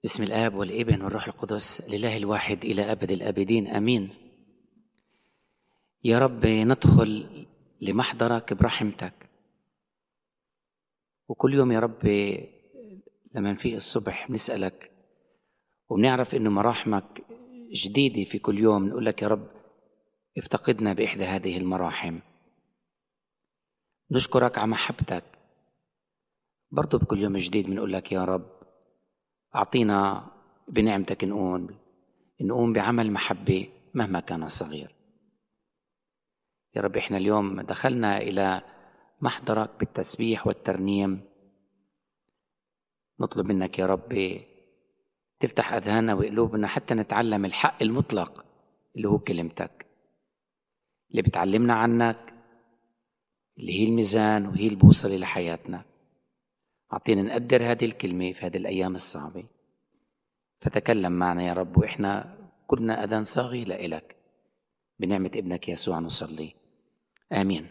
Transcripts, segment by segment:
بسم الآب والابن والروح القدس لله الواحد إلى أبد الآبدين آمين. يا رب ندخل لمحضرك برحمتك، وكل يوم يا رب لما نفيق الصبح بنسألك وبنعرف إنه مراحمك جديدة في كل يوم، نقول لك يا رب افتقدنا بإحدى هذه المراحم. نشكرك على محبتك برضو بكل يوم جديد، بنقول لك يا رب أعطينا بنعمتك نقوم بعمل محبة مهما كان صغير. يا رب إحنا اليوم دخلنا إلى محضرك بالتسبيح والترنيم، نطلب منك يا رب تفتح أذهاننا وقلوبنا حتى نتعلم الحق المطلق اللي هو كلمتك، اللي بتعلمنا عنك، اللي هي الميزان وهي البوصلة لحياتنا. أعطينا نقدر هذه الكلمة في هذه الأيام الصعبة، فتكلم معنا يا رب، وإحنا كلنا أذان صاغي لإلك بنعمة ابنك يسوع نصلي آمين.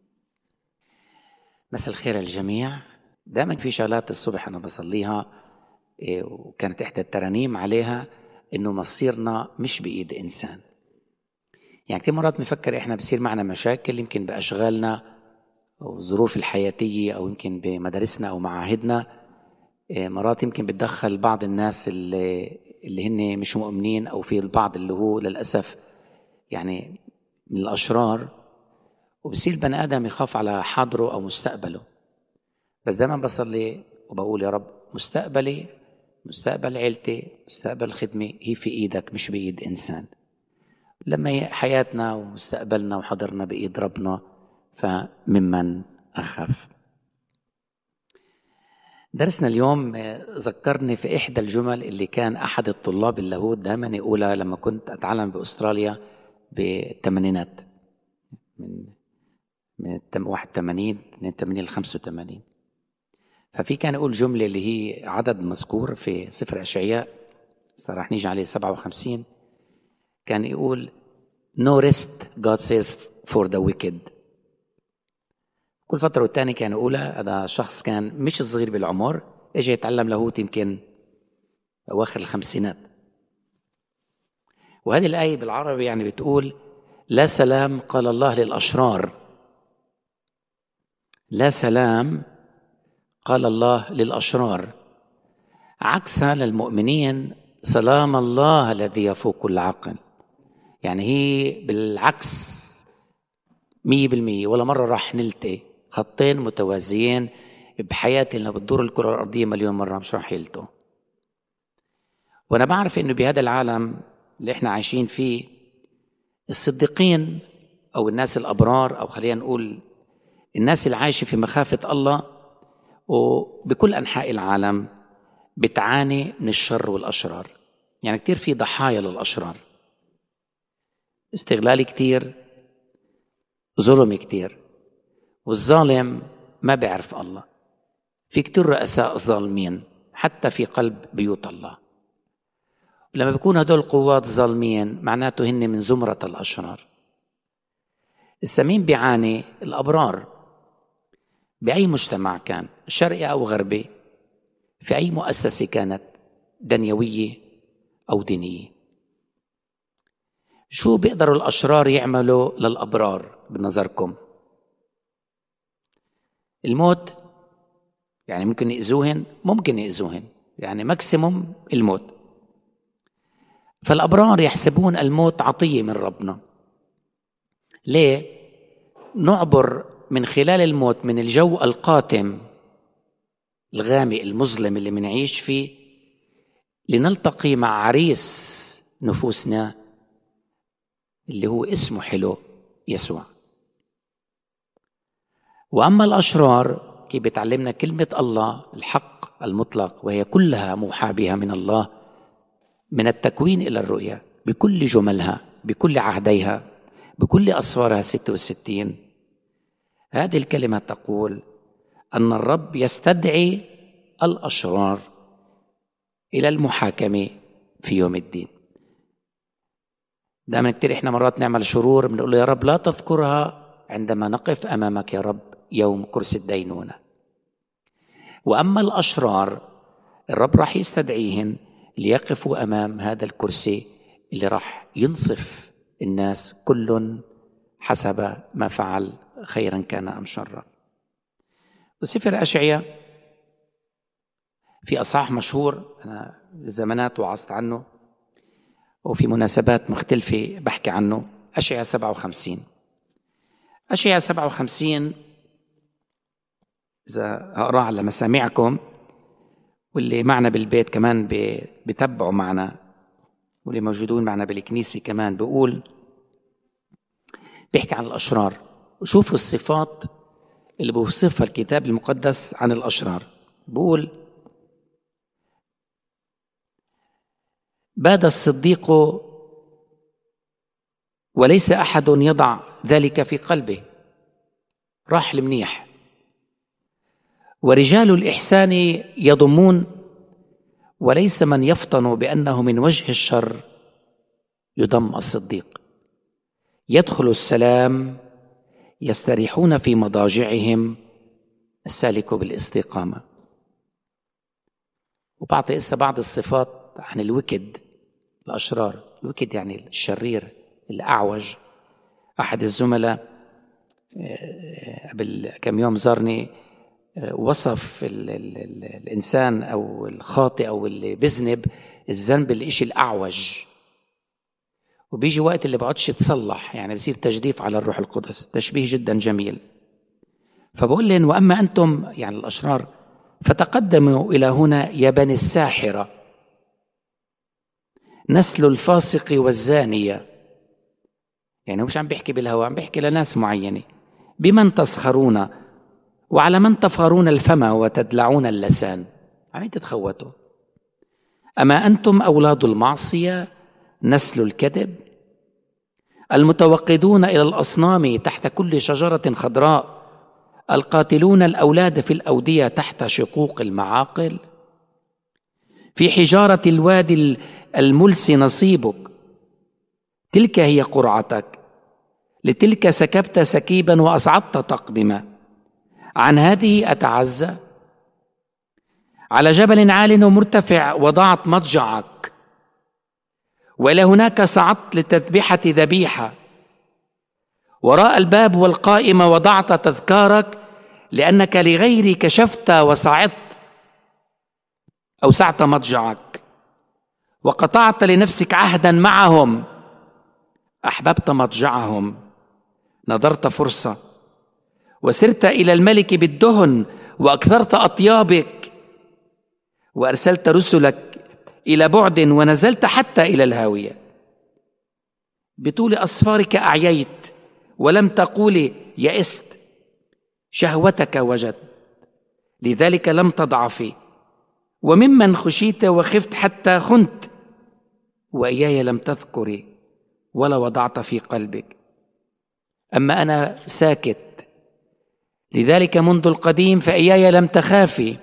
مساء الخير الجميع. دائما في شغلات الصبح أنا بصليها وكانت إحدى الترانيم عليها إنه مصيرنا مش بإيد إنسان. يعني كتير مرات بنفكر إحنا بصير معنا مشاكل يمكن بأشغالنا أو ظروف الحياتية أو يمكن بمدارسنا أو معاهدنا، مرات يمكن بتدخل بعض الناس اللي هن مش مؤمنين، أو في البعض اللي هو للأسف يعني من الأشرار، وبصير بني آدم يخاف على حاضره أو مستقبله. بس دائما بصلي وبقول يا رب مستقبلي، مستقبل عيلتي، مستقبل خدمة هي في إيدك مش بإيد إنسان. لما حياتنا ومستقبلنا وحضرنا بإيد ربنا فممن أخاف. درسنا اليوم ذكرني في إحدى الجمل اللي كان أحد الطلاب اللاهوت دائما يقولها لما كنت أتعلم بأستراليا بالثمانينات، من 81 ل 85. ففي كان يقول جملة اللي هي عدد مذكور في سفر أشعياء، صراحة نيجي عليه 57، كان يقول No rest God says for the wicked. كل فترة والتاني كان يقولها. هذا شخص كان مش صغير بالعمر، اجى يتعلم لاهوت يمكن أواخر الخمسينات. وهذه الآية بالعربي يعني بتقول لا سلام قال الله للأشرار، لا سلام قال الله للأشرار، عكسها للمؤمنين سلام الله الذي يفوق كل عقل. يعني هي بالعكس 100%، ولا مرة راح نلتقي خطين متوازيين بحياتي اللي بتدور الكرة الأرضية مليون مرة مش راح يلتقوا. وأنا بعرف إنه بهذا العالم اللي إحنا عايشين فيه الصديقين أو الناس الأبرار، أو خلينا نقول الناس اللي عايشة في مخافة الله وبكل أنحاء العالم بتعاني من الشر والأشرار. يعني كتير في ضحايا للأشرار، استغلال كتير، ظلم كتير، والظالم ما بيعرف الله. في كتير رؤساء ظالمين حتى في قلب بيوت الله. لما بيكون هدول القوات ظالمين معناته هن من زمرة الأشرار. السمين بيعاني الأبرار بأي مجتمع كان، شرقي أو غربي، في أي مؤسسة كانت دنيوية أو دينية. شو بيقدروا الأشرار يعملوا للأبرار بنظركم؟ الموت، يعني ممكن يأذوهن، يعني ماكسيموم الموت. فالأبرار يحسبون الموت عطية من ربنا. ليه؟ نعبر من خلال الموت من الجو القاتم الغامق المظلم اللي منعيش فيه لنلتقي مع عريس نفوسنا اللي هو اسمه حلو يسوع. وأما الأشرار كيف بتعلمنا كلمة الله الحق المطلق، وهي كلها موحى بها من الله من التكوين إلى الرؤية بكل جملها بكل عهديها بكل أصفارها 66. هذه الكلمة تقول أن الرب يستدعي الأشرار إلى المحاكمة في يوم الدين. دائما كتير إحنا مرات نعمل شرور بنقول له يا رب لا تذكرها عندما نقف أمامك يا رب يوم كرسي الدينونة. وأما الأشرار الرب راح يستدعيهن ليقفوا أمام هذا الكرسي اللي راح ينصف الناس كل حسب ما فعل، خيرا كان أم شرا. وسفر أشعياء في أصحاح مشهور، أنا الزمانات وعظت عنه وفي مناسبات مختلفة بحكي عنه. أشعياء 57. أشعياء 57 إذا أقرأ على مسامعكم، واللي معنا بالبيت كمان بتبعوا معنا، واللي موجودون معنا بالكنيسة كمان، بيحكي عن الأشرار. وشوفوا الصفات اللي بيوصفها الكتاب المقدس عن الأشرار. بيقول: باد الصديق وليس أحد يضع ذلك في قلبه، راح المنيح. ورجال الإحسان يضمون وليس من يفطن بأنه من وجه الشر يضم الصديق. يدخل السلام، يستريحون في مضاجعهم، السالك بالاستقامة. وبعطي بعض الصفات عن الوكد، الأشرار. الوكد يعني الشرير الأعوج. أحد الزملاء قبل كم يوم زارني، وصف الإنسان أو الخاطئ أو اللي بذنب الذنب الإشي الأعوج، وبيجي وقت اللي بعدش يتصلح، يعني بصير تجديف على الروح القدس. تشبيه جدا جميل. فبقول لهم: وأما أنتم يعني الأشرار فتقدموا إلى هنا يا بني الساحرة، نسل الفاسق والزانية. يعني مش عم بيحكي بالهوى، عم بيحكي لناس معينة. بمن تسخرون وعلى من تفخرون الفم وتدلعون اللسان. عم تتخوتوا. أما أنتم أولاد المعصية، نسل الكذب، المتوقدون إلى الأصنام تحت كل شجرة خضراء، القاتلون الأولاد في الأودية تحت شقوق المعاقل. في حجارة الوادي الملس نصيبك، تلك هي قرعتك، لتلك سكبت سكيبا وأصعدت تقدما. عن هذه أتعزى، على جبل عال ومرتفع وضعت مضجعك، وإلى هناك صعدت لتذبحة ذبيحة. وراء الباب والقائمة وضعت تذكارك، لأنك لغيري كشفت وصعدت. أوسعت مضجعك وقطعت لنفسك عهدا معهم، أحببت مضجعهم، نظرت فرصة، وسرت إلى الملك بالدهن وأكثرت أطيابك، وأرسلت رسلك إلى بعد ونزلت حتى إلى الهاوية. بطول أصفارك أعييت ولم تقولي يئست، شهوتك وجدت لذلك لم تضعفي، وممن خشيت وخفت حتى خنت، وإياي لم تذكري ولا وضعت في قلبك. أما أنا ساكت، لذلك منذ القديم فإياي لم تخافي.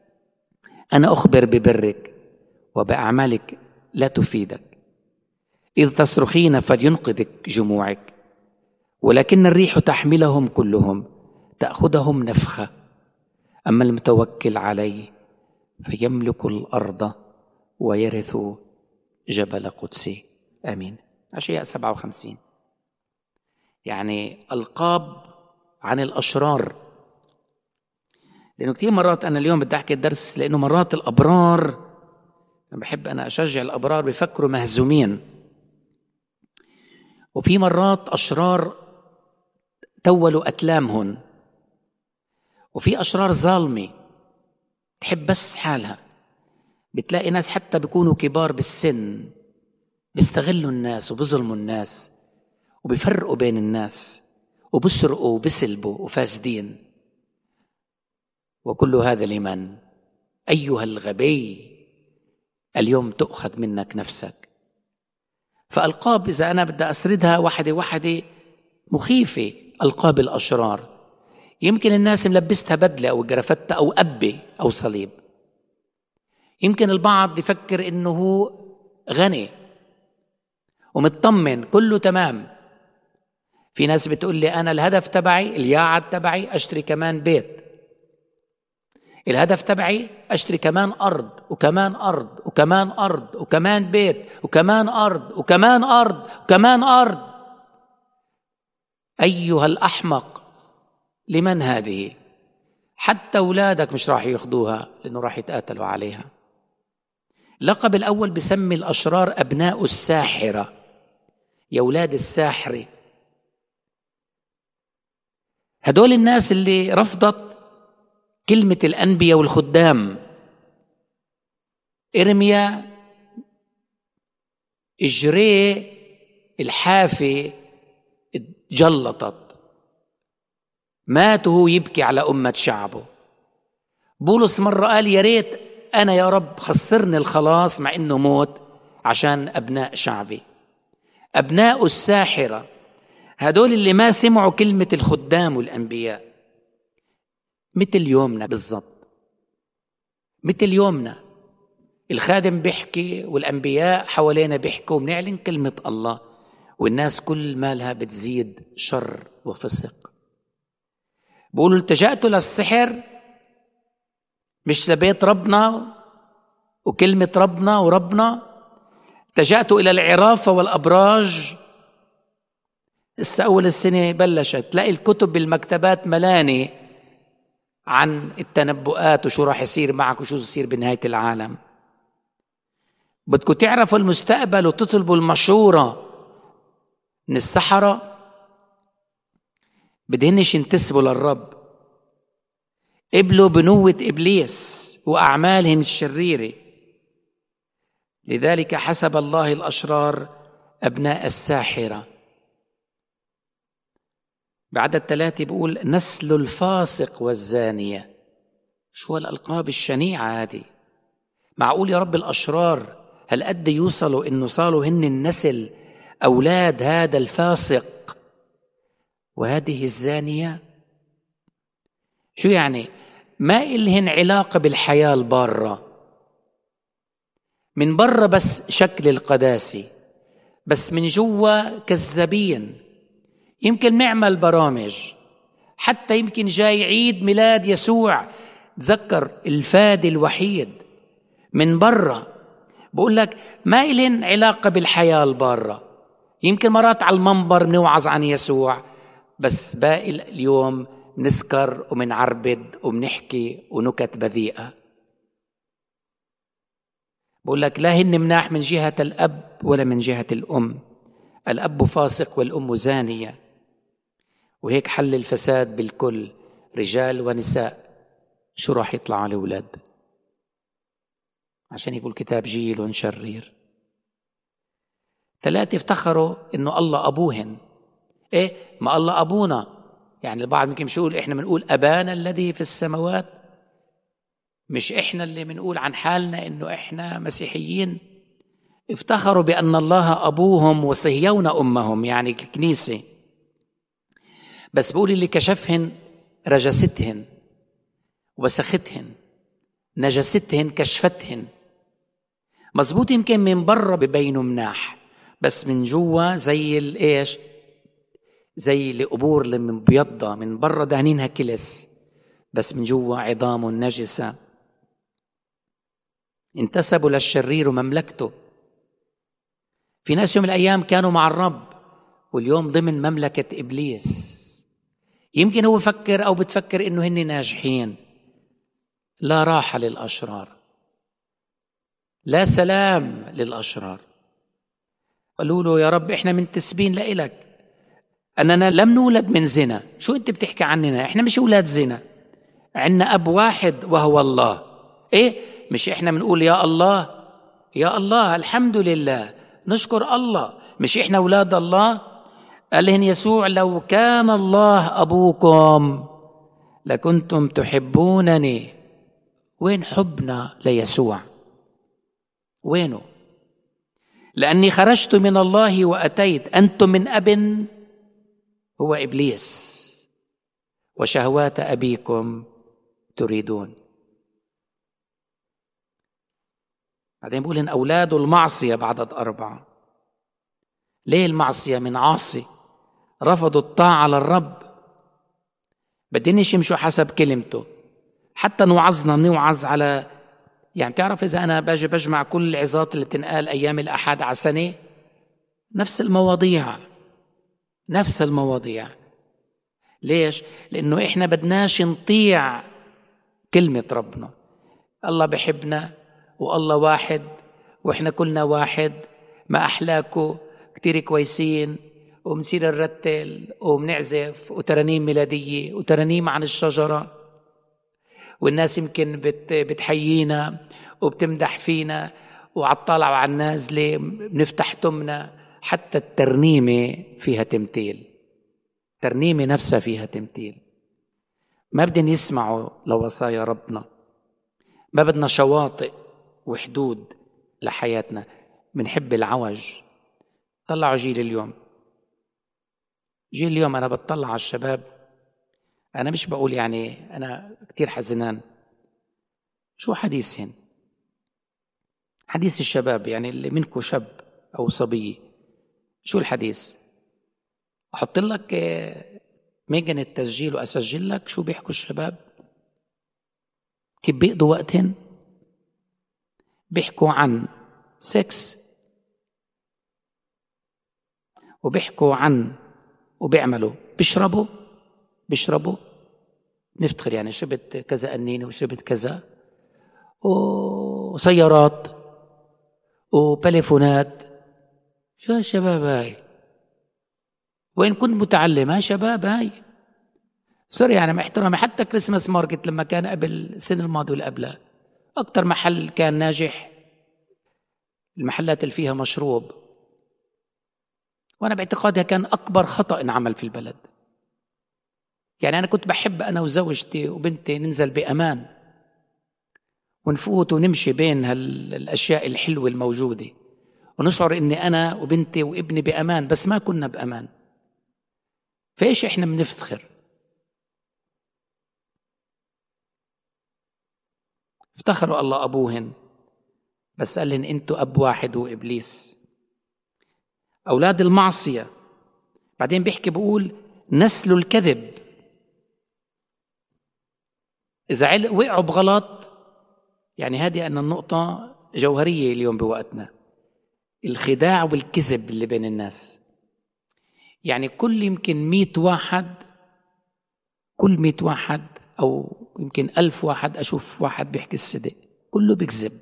أنا أخبر ببرك وبأعمالك لا تفيدك. إذ تصرخين فلينقذك جموعك، ولكن الريح تحملهم كلهم، تأخذهم نفخة. أما المتوكل عليه فيملك الأرض ويرث جبل قدسي. آمين. أشعياء 57. يعني ألقاب عن الأشرار. لأنه كثير مرات أنا اليوم بدي أحكي الدرس، لأنه مرات الأبرار، بحب أنا أشجع الأبرار بيفكروا مهزومين، وفي مرات أشرار تولوا أتلامهن، وفي أشرار ظالمة تحب بس حالها. بتلاقي ناس حتى بيكونوا كبار بالسن بيستغلوا الناس وبظلموا الناس وبيفرقوا بين الناس وبسرقوا وبسلبوا وفاسدين. وكل هذا لمن؟ أيها الغبي، اليوم تأخذ منك نفسك. فألقاب إذا أنا بدي أسردها واحدة واحدة مخيفة. ألقاب الأشرار، يمكن الناس ملبستها بدلة أو جرفتها أو أبي أو صليب. يمكن البعض يفكر إنه هو غني ومطمن كله تمام. في ناس بتقول لي أنا الهدف تبعي، الياعد تبعي، أشتري كمان بيت. الهدف تبعي أشتري كمان أرض وكمان أرض وكمان أرض وكمان بيت وكمان أرض وكمان أرض وكمان أرض. أيها الأحمق، لمن هذه؟ حتى أولادك مش راح ياخدوها لأنه راح يتقاتلوا عليها. لقب الأول بسمي الأشرار أبناء الساحرة، يا أولاد الساحرة. هدول الناس اللي رفضت كلمة الأنبياء والخدام. إرميا إجريه الحافة جلطت، مات وهو يبكي على أمة شعبه. بولس مرة قال يا ريت أنا يا رب خسرني الخلاص مع إنه موت عشان أبناء شعبي. أبناء الساحرة هدول اللي ما سمعوا كلمة الخدام والأنبياء. مثل يومنا بالضبط، مثل يومنا الخادم بيحكي والأنبياء حوالينا بيحكوا وبنعلن كلمة الله، والناس كل مالها بتزيد شر وفسق. بقولوا التجأتوا للسحر مش لبيت ربنا وكلمة ربنا وربنا، التجأتوا إلى العرافة والأبراج. لسه أول السنة بلشت تلاقي الكتب بالمكتبات ملاني عن التنبؤات وشو راح يصير معك وشو يصير بنهاية العالم. بدكم تعرفوا المستقبل وتطلبوا المشورة من السحرة، بدهنش ينتسبوا للرب، قبلوا بنوة إبليس وأعمالهم الشريرة. لذلك حسب الله الأشرار أبناء الساحرة. بعدد 3 بيقول نسل الفاسق والزانية. شو الألقاب الشنيعة هذه؟ معقول يا رب الأشرار هل قد يوصلوا إنه صاروا هن النسل أولاد هذا الفاسق وهذه الزانية؟ شو يعني؟ ما إلهن علاقة بالحياة البارة، من برا بس شكل القداسي، بس من جوا كذابين. يمكن نعمل برامج، حتى يمكن جاي عيد ميلاد يسوع، تذكر الفادي الوحيد. من برا بقول لك ما إلهن علاقة بالحياة البارة. يمكن مرات على المنبر نوعظ عن يسوع، بس باقي اليوم نسكر ومنعربد ومنحكي ونكت بذيئة. بقول لك لا هن مناح من جهة الأب ولا من جهة الأم. الأب فاسق والأم زانية، وهيك حل الفساد بالكل، رجال ونساء. شو راح يطلع على الأولاد؟ عشان يقول كتاب جيل شرير. 3 افتخروا إنه الله أبوهن. إيه ما الله أبونا، يعني البعض ممكن مش يقول إحنا بنقول أبانا الذي في السماوات، مش إحنا اللي بنقول عن حالنا إنه إحنا مسيحيين. افتخروا بأن الله أبوهم وصهيون أمهم، يعني الكنيسة. بس بقول اللي كشفهن رجستهن وسختهن، نجستهن كشفتهن. مزبوط يمكن من برا ببينوا مناح، بس من جوا زي الإيش، زي القبور اللي من بيضة، من برا دهنينها كلس بس من جوا عظام نجسة. انتسبوا للشرير ومملكته. في ناس يوم الأيام كانوا مع الرب واليوم ضمن مملكة إبليس. يمكن هو فكر أو بتفكر إنه هن ناجحين. لا راحة للأشرار، لا سلام للأشرار. قالوا له يا رب إحنا منتسبين لإلك، أننا لم نولد من زنا. شو أنت بتحكي عننا؟ إحنا مش أولاد زنا، عنا أب واحد وهو الله. إيه مش إحنا منقول يا الله يا الله الحمد لله نشكر الله، مش إحنا أولاد الله؟ قال لهم يسوع لو كان الله أبوكم لكنتم تحبونني. وين حبنا ليسوع؟ وينه؟ لأني خرجت من الله وأتيت، أنتم من أب هو إبليس وشهوات أبيكم تريدون. بعدين بيقول إن أولاد المعصية بعدد 4. ليه المعصية؟ من عاصي، رفضوا الطاعة للرب، بدينش يمشوا حسب كلمته، حتى نوعظ على، يعني تعرف إذا أنا باجي بجمع كل العظات اللي بتنقال أيام الأحد على سنة، نفس المواضيع. ليش؟ لأنه إحنا بدناش نطيع كلمة ربنا. الله بحبنا والله واحد وإحنا كلنا واحد، ما أحلاكوا كتير كويسين، وبنصير نرتل وبنعزف وترانيم ميلادية وترانيم عن الشجرة، والناس يمكن بتحيينا وبتمدح فينا، وعطالع وعلى النازلة بنفتح تمنا. حتى الترنيمة فيها تمثيل، الترنيمة نفسها فيها تمثيل. ما بدنا يسمعوا لوصايا ربنا، ما بدنا شواطئ وحدود لحياتنا، بنحب العوج. طلعوا جيل اليوم أنا بتطلع على الشباب، أنا مش بقول يعني أنا كتير حزنان. شو حديثهن؟ حديث الشباب، يعني اللي منكم شاب أو صبية، شو الحديث؟ أحط لك ميجن التسجيل وأسجل لك شو بيحكوا الشباب، كيف بيقضوا وقتهن. بيحكوا عن سكس، وبيحكوا عن وبيعملوا، بيشربوا نفتخر يعني شربت كذا قنينة وشربت كذا، وسيارات وبليفونات. شو هالشباب هاي؟ وين كنت متعلم؟ هاي شباب هاي. سوري يعني مع احترامي، حتى كريسماس ماركت لما كان قبل السنة الماضية واللي قبلها، أكتر محل كان ناجح المحلات اللي فيها مشروب، وأنا باعتقادها كان أكبر خطأ انعمل في البلد. يعني أنا كنت بحب أنا وزوجتي وبنتي ننزل بأمان ونفوت ونمشي بين هالأشياء الحلوة الموجودة، ونشعر إني أنا وبنتي وابني بأمان، بس ما كنا بأمان. فإيش إحنا بنفتخر؟ افتخروا الله أبوهن، بس قال لهم أنتوا أب واحد وإبليس، أولاد المعصية. بعدين بيحكي بقول نسل الكذب، إذا وقعوا بغلط. يعني هذه أن النقطة جوهرية اليوم بوقتنا، الخداع والكذب اللي بين الناس. يعني كل يمكن 100 واحد، كل 100 واحد أو يمكن 1000 واحد أشوف واحد بيحكي الصدق، كله بيكذب.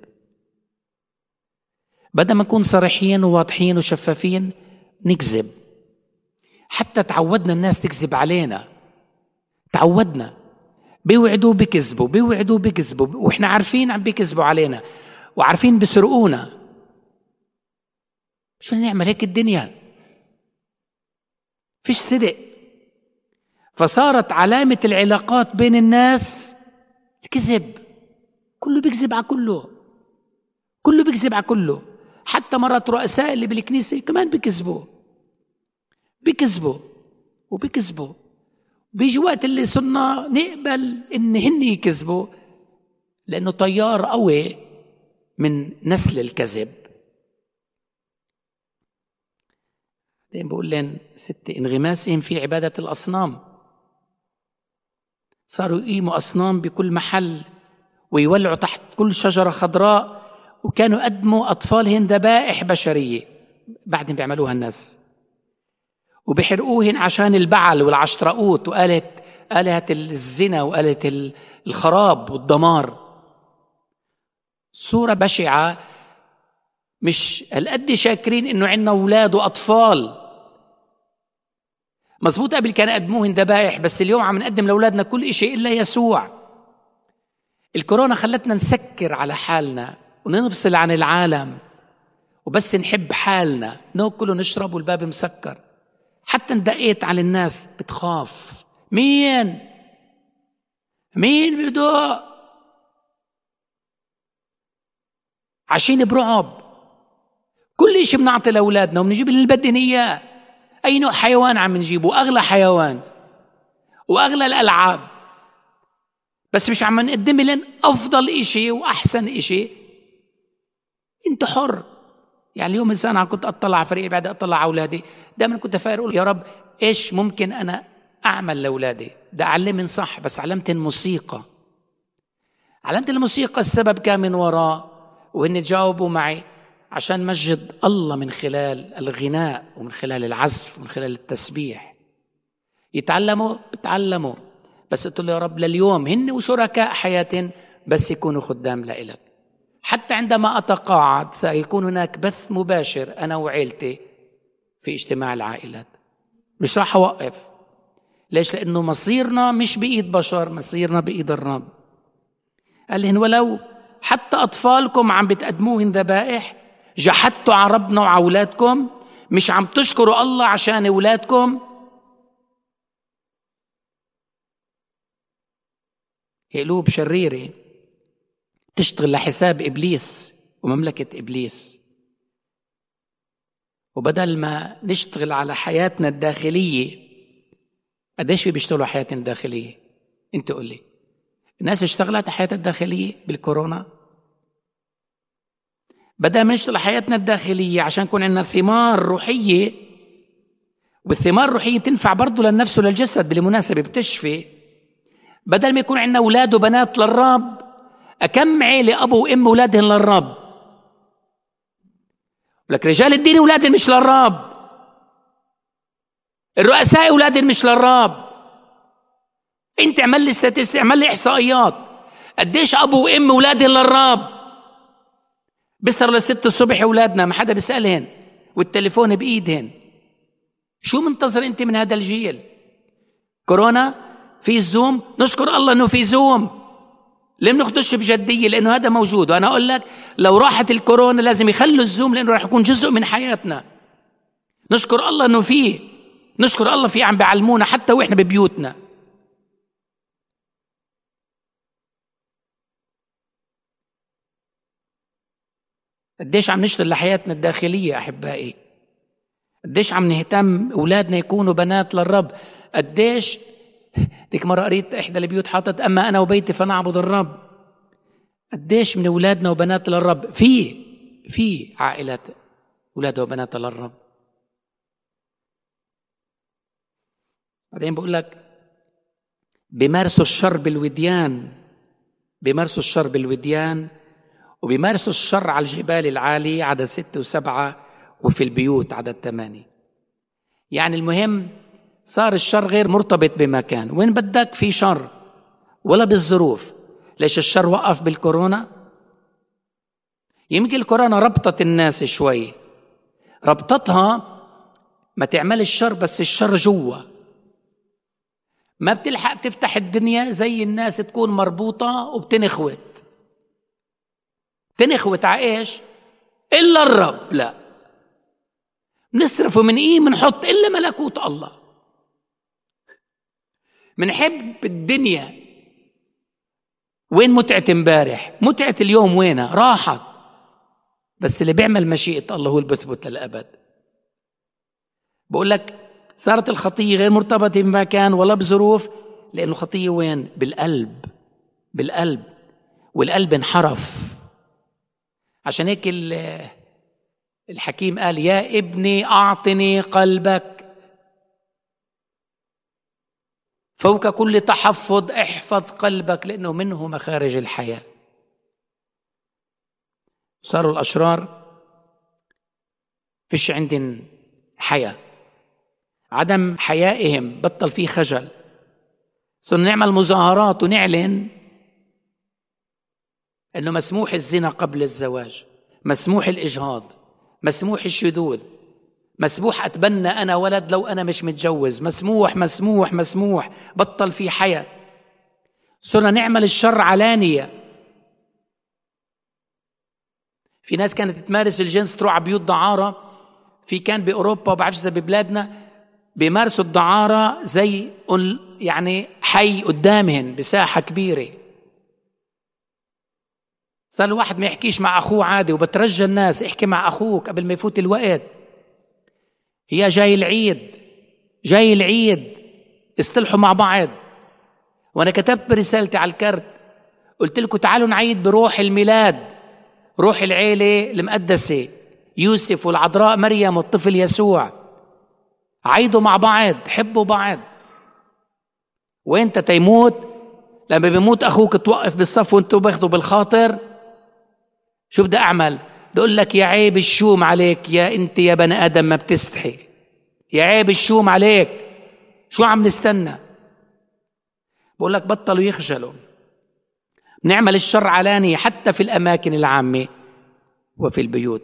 بدل ما نكون صريحين وواضحين وشفافين نكذب. حتى تعودنا الناس تكذب علينا، تعودنا، بيوعدوا بكذبوا وإحنا عارفين عم بيكذبوا علينا وعارفين بسرقونا. شو نعمل؟ هيك الدنيا فيش صدق. فصارت علامة العلاقات بين الناس الكذب، كله بيكذب على كله بيكذب على كله. حتى مرات رؤساء اللي بالكنيسة كمان بيكذبوا. بيجي وقت اللي صرنا نقبل إن هن يكذبوا، لأنه طيار قوي من نسل الكذب. بعدين بقول لهم 6 انغماسهم في عبادة الأصنام. صاروا يقيموا أصنام بكل محل ويولعوا تحت كل شجرة خضراء، وكانوا يقدموا أطفالهن ذبائح بشرية بعدين بيعملوها الناس، وبيحرقوهن عشان البعل والعشترقوت وآلهة الزنا وآلهة الخراب والدمار. صورة بشعة. مش هالقد شاكرين إنه عنا أولاد وأطفال. مزبوط، قبل كان يقدموهن ذبائح، بس اليوم عم نقدم لأولادنا كل إشي إلا يسوع. الكورونا خلتنا نسكر على حالنا وننفصل عن العالم وبس نحب حالنا، ناكل ونشرب والباب مسكر. حتى ندقيت على الناس بتخاف، مين بدو عايشين برعب. كل إشي بنعطي لأولادنا وبنجيب اللي بدنا إياه. أي نوع حيوان عم نجيبه، أغلى حيوان وأغلى الألعاب، بس مش عم نقدم لهم أفضل إشي وأحسن إشي. أنت حر. يعني اليوم إنسان كنت أطلع على فريقي، بعد أطلع على أولادي، دائما كنت أفكر أقول يا رب إيش ممكن أنا أعمل لأولادي؟ ده أعلمهم صح، بس علمتهم موسيقى، علامة الموسيقى السبب كان من وراء، وهن جاوبوا معي عشان مجد الله من خلال الغناء ومن خلال العزف ومن خلال التسبيح. بتعلموا، بس قلت له يا رب لليوم هن وشركاء حياة بس يكونوا خدام لإلك. حتى عندما أتقاعد سيكون هناك بث مباشر أنا وعيلتي في اجتماع العائلات، مش راح أوقف. ليش؟ لأنه مصيرنا مش بإيد بشر، مصيرنا بإيد الرب. قال لهم ولو حتى أطفالكم عم بتقدموهن ذبائح، جحدتوا على ربنا وعلى أولادكم، مش عم تشكروا الله عشان أولادكم. قلوب شريرة تشتغل لحساب إبليس ومملكة إبليس، وبدل ما نشتغل على حياتنا الداخلية. قديش بيشتغلوا حياتنا الداخلية؟ انت قول لي، الناس اشتغلت حياتها الداخلية بالكورونا؟ بدل ما نشتغل حياتنا الداخلية عشان يكون عندنا ثمار روحية، والثمار الروحية تنفع برضو للنفس وللجسد بالمناسبة، بتشفي. بدل ما يكون عندنا أولاد وبنات للرب، أكم عيلة أبو وأم أولادهن للرب، لك رجال الدين أولادهن مش للرب، الرؤساء أولادهن مش للرب. أنت اعمل لي ستاتستيك، اعمل لي إحصائيات، قديش أبو وأم أولادهن للرب؟ بيسهروا للست الصبح أولادنا ما حدا بيسألهن، والتليفون بإيدهن. شو منتظر أنت من هذا الجيل؟ كورونا في الزوم، نشكر الله أنه في زوم، لم ناخدش بجدية لأنه هذا موجود. وأنا أقول لك لو راحت الكورونا لازم يخلوا الزوم لأنه راح يكون جزء من حياتنا. نشكر الله أنه فيه، نشكر الله فيه، عم بيعلمونا حتى وإحنا ببيوتنا. قديش عم نشتغل لحياتنا الداخلية أحبائي، قديش عم نهتم أولادنا يكونوا بنات للرب. قديش ديك مرة قريت إحدى البيوت حاطت أما أنا وبيتي فنعبد الرب. قديش من أولادنا وبنات للرب في عائلات أولاد وبنات للرب. بعدين بقول لك بيمارسوا الشر بالوديان، بيمارسوا الشر بالوديان، وبيمارسوا الشر على الجبال العالية عدد 6 و7، وفي البيوت عدد 8. يعني المهم صار الشر غير مرتبط بمكان، وين بدك في شر ولا بالظروف. ليش الشر وقف بالكورونا؟ يمكن الكورونا ربطت الناس شوي، ربطتها ما تعمل الشر، بس الشر جوا ما بتلحق بتفتح الدنيا زي الناس تكون مربوطة وبتنخوت على إيش؟ إلا الرب. لا بنصرفه من إيه؟ منحط إلا ملكوت الله، منحب الدنيا. وين متعة امبارح؟ متعة اليوم وينها؟ راحت. بس اللي بيعمل مشيئة الله هو اللي بثبت للأبد. بقول لك صارت الخطية غير مرتبطة بمكان ولا بظروف، لأنه الخطية وين؟ بالقلب، والقلب انحرف. عشان هيك الحكيم قال يا ابني أعطني قلبك، فوق كل تحفظ احفظ قلبك، لأنه منه مخارج الحياة. صاروا الأشرار فيش عندهم حياة، عدم حيائهم بطل فيه خجل. صرنا نعمل مظاهرات ونعلن أنه مسموح الزنا قبل الزواج، مسموح الإجهاض، مسموح الشذوذ، مسموح أتبنى أنا ولد لو أنا مش متجوز، مسموح مسموح مسموح، بطل في حياة. صرنا نعمل الشر علانية. في ناس كانت تمارس الجنس تروح على بيوت دعارة، في كان بأوروبا وبعرفش إذا ببلادنا بيمارسوا الدعارة زي يعني حي قدامهن بساحة كبيرة. صار الواحد ما يحكيش مع أخوه عادي، وبترجى الناس احكي مع أخوك قبل ما يفوت الوقت. هي جاي العيد اصطلحوا مع بعض. وأنا كتبت برسالتي على الكرت قلت لكم تعالوا نعيد بروح الميلاد، روح العيلة المقدسة، يوسف والعذراء مريم والطفل يسوع. عيدوا مع بعض، حبوا بعض. وانت تيموت لما بيموت أخوك توقف بالصف وانتوا باخدوا بالخاطر. شو بدي أعمل؟ بقول لك يا عيب الشوم عليك يا أنت يا بني آدم ما بتستحي، يا عيب الشوم عليك، شو عم نستنى؟ بقول لك بطلوا يخجلوا. بنعمل الشر علاني حتى في الأماكن العامة وفي البيوت.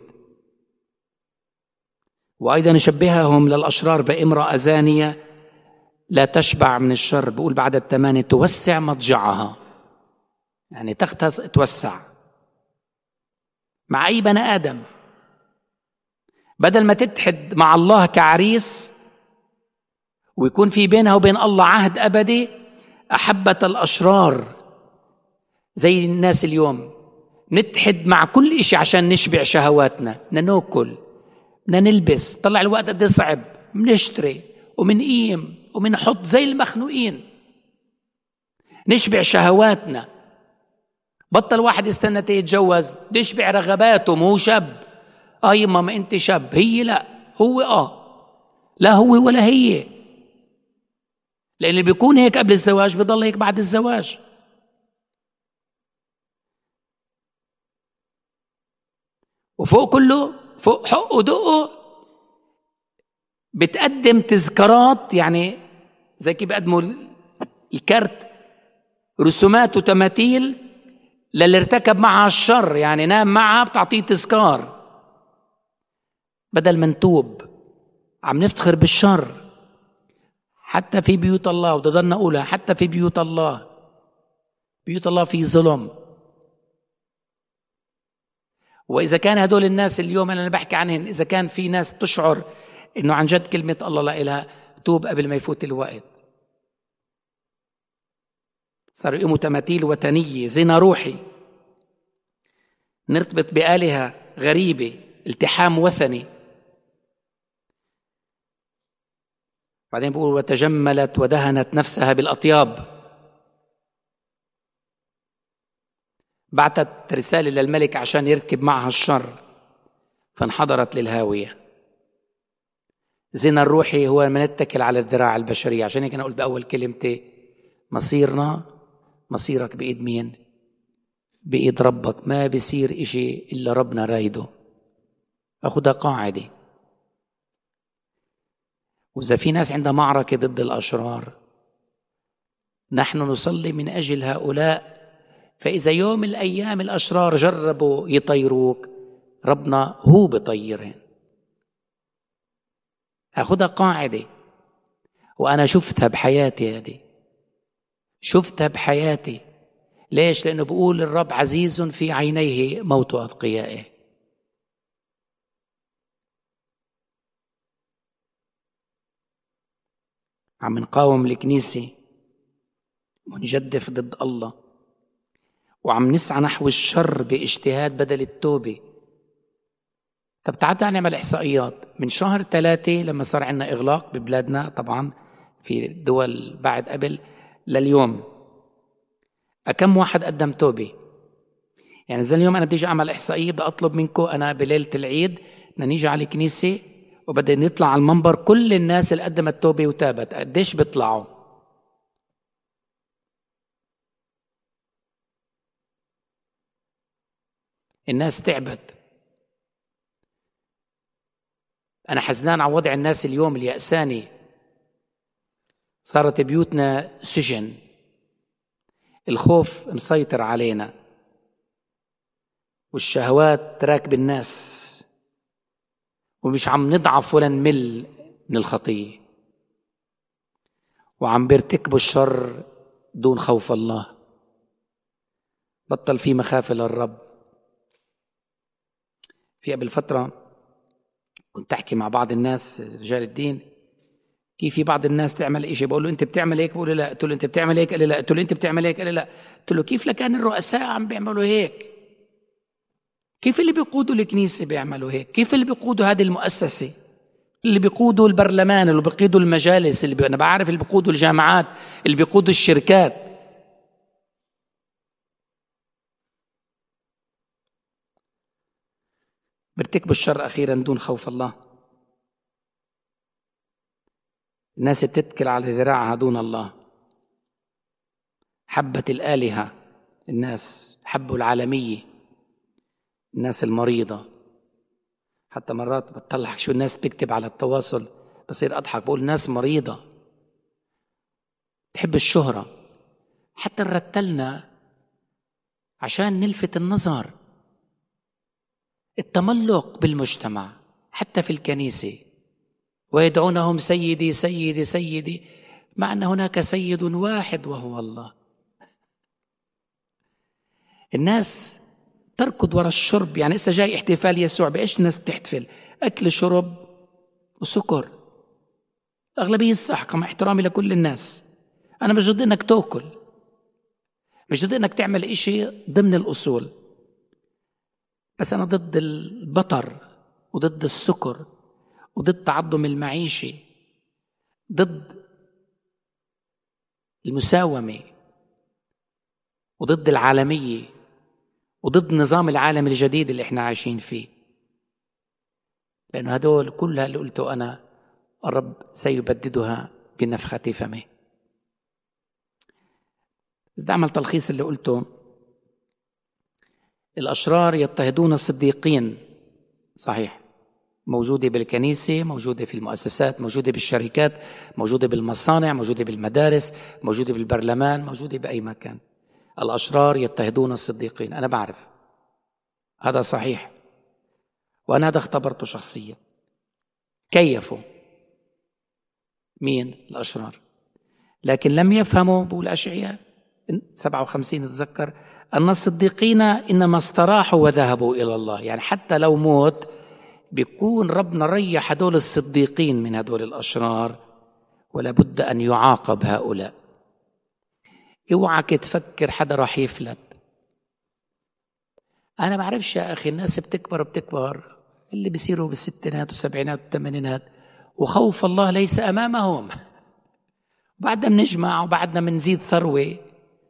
وأيضا نشبههم للأشرار بامرأة زانية لا تشبع من الشر، بقول بعد 8 توسع مضجعها، يعني تختها توسع مع أي بني آدم. بدل ما تتحد مع الله كعريس ويكون في بينها وبين الله عهد أبدي، أحبت الأشرار زي الناس اليوم نتحد مع كل إشي عشان نشبع شهواتنا، بدنا ناكل، بدنا نلبس، طلع الوقت قد صعب، بنشتري ومنقيم ومنحط زي المخنوقين نشبع شهواتنا. بطل واحد يستنى يتجوز يشبع رغباته، مو شاب. يما ما انت شاب، هي لا، هو لا هو ولا هي، لأن اللي بيكون هيك قبل الزواج بيضل هيك بعد الزواج. وفوق كله، فوق حقه ودقه بتقدم تذكارات، يعني زي كيف بيقدموا الكرت رسومات وتماثيل للي ارتكب معها الشر، يعني نام معها بتعطيه تذكار. بدل ما نتوب عم نفتخر بالشر حتى في بيوت الله. وده ضلنا أقولها، حتى في بيوت الله، بيوت الله في ظلم. وإذا كان هدول الناس اليوم أنا بحكي عنهم، إذا كان في ناس تشعر إنه عن جد كلمة الله لا إلها، توب قبل ما يفوت الوقت. صاروا يقوموا تماثيل وثنية، زنا روحي، نرتبط بآلهة غريبة، التحام وثني. بعدين بقول وتجملت ودهنت نفسها بالأطياب. بعتت رسالة للملك عشان يركب معها الشر فانحدرت للهاوية. زنا الروحي هو من نتكل على الذراع البشرية. عشان هيك أنا قلت بأول كلمتي مصيرنا، مصيرك بإيد مين؟ بإيد ربك. ما بيصير إشي إلا ربنا رايده. أخذها قاعدة. وإذا في ناس عندها معركة ضد الأشرار، نحن نصلي من أجل هؤلاء. فإذا يوم من الأيام الأشرار جربوا يطيروك، ربنا هو بطيرهم. أخذها قاعدة، وأنا شفتها بحياتي. هذه شفتها بحياتي. ليش؟ لأنه بقول الرب عزيز في عينيه موت أتقيائه. عم نقاوم الكنيسة ونجدف ضد الله، وعم نسعى نحو الشر باجتهاد بدل التوبة. طب تعالوا نعمل إحصائيات. من شهر 3 لما صار عندنا إغلاق ببلادنا، طبعا في دول بعد قبل، لليوم كم واحد قدم توبة؟ يعني زي اليوم أنا بدي أجي أعمل إحصائية، بدي أطلب منكم أنا بليلة العيد بدنا نيجي على الكنيسة وبدنا نطلع على المنبر كل الناس اللي قدمت توبة وتابت، قديش بيطلعوا؟ الناس تعبت. أنا حزنان على وضع الناس اليوم اليأساني. صارت بيوتنا سجن، الخوف مسيطر علينا، والشهوات راكب الناس، ومش عم نضعف ولا نمل من الخطية، وعم بيرتكبوا الشر دون خوف الله. بطل في مخافة للرب. في قبل فترة كنت أحكي مع بعض الناس رجال الدين، كيف في بعض الناس تعمل إشي بقول له أنت بتعمل هيك، بقول له لا. قلت له أنت بتعمل هيك، قال لي لا. قلت له أنت بتعمل هيك، قال لي لا. قلت له كيف لكان الرؤساء عم بيعملوا هيك؟ كيف اللي بيقودوا الكنيسة بيعملوا هيك؟ كيف اللي بيقودوا هذه المؤسسة، اللي بيقودوا البرلمان، اللي بيقودوا المجالس، أنا بعرف اللي بيقودوا الجامعات، اللي بيقودوا الشركات؟ بيرتكبوا الشر أخيرا دون خوف الله. الناس بتتكل على ذراعها دون الله. حبت الآلهة، الناس حبوا العالمية، الناس المريضة. حتى مرات بتطلع شو الناس بتكتب على التواصل بصير أضحك، بقول ناس مريضة تحب الشهرة، حتى نرتلنا عشان نلفت النظر، التملق بالمجتمع حتى في الكنيسة، ويدعونهم سيدي سيدي سيدي، مع أن هناك سيد واحد وهو الله. الناس تركض وراء الشرب، يعني إسا جاي احتفال يسوع بإيش الناس تحتفل؟ أكل شرب وسكر، أغلبية الصح، مع احترامي لكل الناس. أنا مش ضد إنك تأكل، مش ضد إنك تعمل إشي ضمن الأصول، بس أنا ضد البطر وضد السكر وضد تعظم المعيشة، ضد المساومة وضد العالمية وضد نظام العالم الجديد اللي احنا عايشين فيه. لأنه هدول كلها اللي قلته أنا الرب سيبددها بنفخة فمه. إذا أعمل تلخيص اللي قلته، الأشرار يضطهدون الصديقين، صحيح، موجودة بالكنيسة، موجودة في المؤسسات، موجودة بالشركات، موجودة بالمصانع، موجودة بالمدارس، موجودة بالبرلمان، موجودة بأي مكان. الأشرار يضطهدون الصديقين، أنا بعرف هذا صحيح، وأنا هذا اختبرته شخصيا. كيفوا مين؟ الأشرار. لكن لم يفهموا، بقول أشعياء 57 اتذكر، أن الصديقين إنما استراحوا وذهبوا إلى الله. يعني حتى لو موت بيكون ربنا ريح هدول الصديقين من هدول الأشرار، ولا بد أن يعاقب هؤلاء. اوعك تفكر حدا راح يفلت. أنا بعرفش يا أخي، الناس بتكبر اللي بيصيروا بالستينات والسبعينات والثمانينات، وخوف الله ليس أمامهم. بعدنا بنجمع وبعدنا بنزيد ثروة.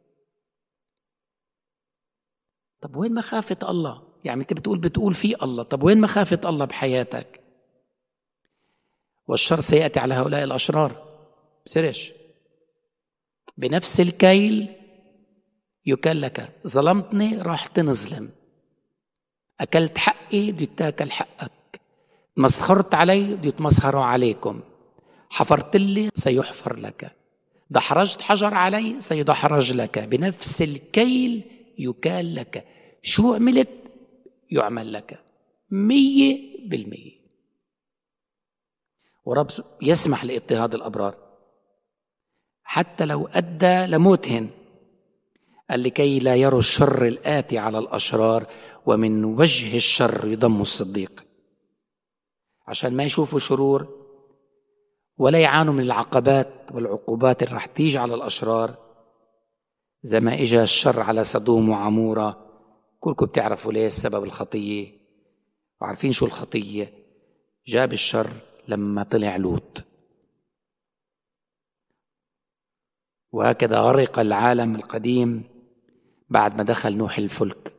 طب وين مخافة الله؟ يعني أنت بتقول في الله، طب وين مخافة الله بحياتك؟ والشر سيأتي على هؤلاء الأشرار، بصيرش بنفس الكيل يكل لك. ظلمتني راح تنظلم، أكلت حقي بده يتاكل حقك، مسخرت علي بده يتمسخروا عليكم، حفرت لي سيحفر لك، دحرجت حجر علي سيدحرج لك، بنفس الكيل يكال لك، شو عملت يعمل لك 100%. ورب يسمح لاضطهاد الأبرار حتى لو أدى لموتهن، قال لكي لا يروا الشر الآتي على الأشرار ومن وجه الشر يضم الصديق، عشان ما يشوفوا شرور ولا يعانوا من العقبات والعقوبات اللي راح تيجي على الأشرار، زي ما إجا الشر على سدوم وعمورة. كلكم بتعرفوا ليه السبب، الخطية، وعارفين شو الخطية. جاب الشر لما طلع لوط، وهكذا غرق العالم القديم بعد ما دخل نوح الفلك.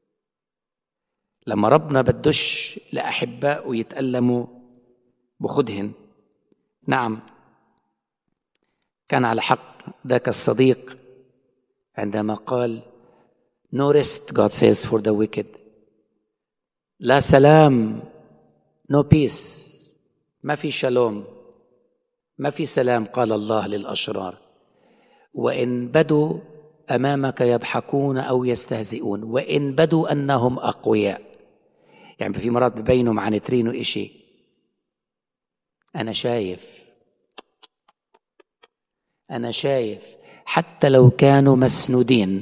لما ربنا بدش لأحباء ويتألموا بخدهن. نعم، كان على حق ذاك الصديق عندما قال No rest God says for the wicked. لا سلام، no peace، ما في شلوم، ما في سلام، قال الله للأشرار. وإن بدوا أمامك يضحكون أو يستهزئون، وإن بدوا أنهم أقوياء. يعني في مرات ببينوا معنترين وإشي. أنا شايف حتى لو كانوا مسنودين.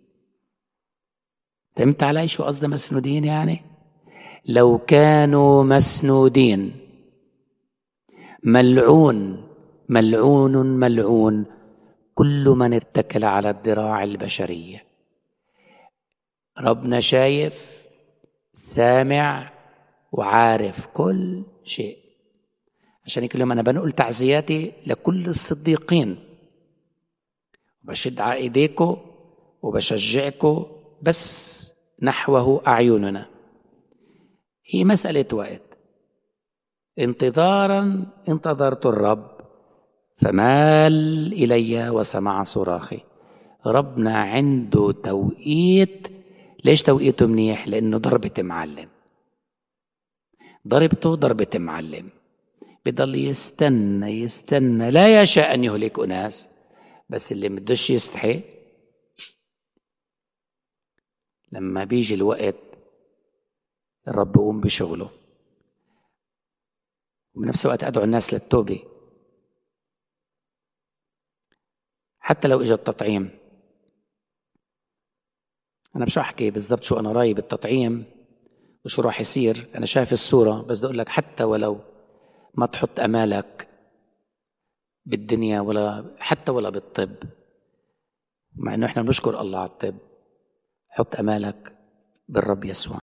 فهمت علي شو قصد مسنودين؟ يعني لو كانوا مسنودين، ملعون ملعون ملعون كل من اتكل على الذراع البشرية. ربنا شايف، سامع، وعارف كل شيء. عشان هيك اليوم أنا بنقول تعزياتي لكل الصديقين، بشد على ايديكم وبشجعكم، بس نحوه أعيننا. هي مسألة وقت. انتظارا انتظرت الرب فمال إلي وسمع صراخي. ربنا عنده توقيت. ليش توقيته منيح؟ لأنه ضربة معلم، ضربته ضربة معلم. بضل يستنى لا يشاء أن يهلك أناس، بس اللي مدوش يستحي لما بيجي الوقت الرب يقوم بشغله. وبنفس الوقت أدعو الناس للتوبة. حتى لو إجا التطعيم، أنا مش أحكي بالضبط شو أنا رأيي بالتطعيم وشو راح يصير، أنا شايف الصورة، بس بدي أقول لك حتى ولو ما تحط أمالك بالدنيا ولا حتى ولا بالطب، مع إنه إحنا بنشكر الله على الطب، حط أمالك بالرب يسوع.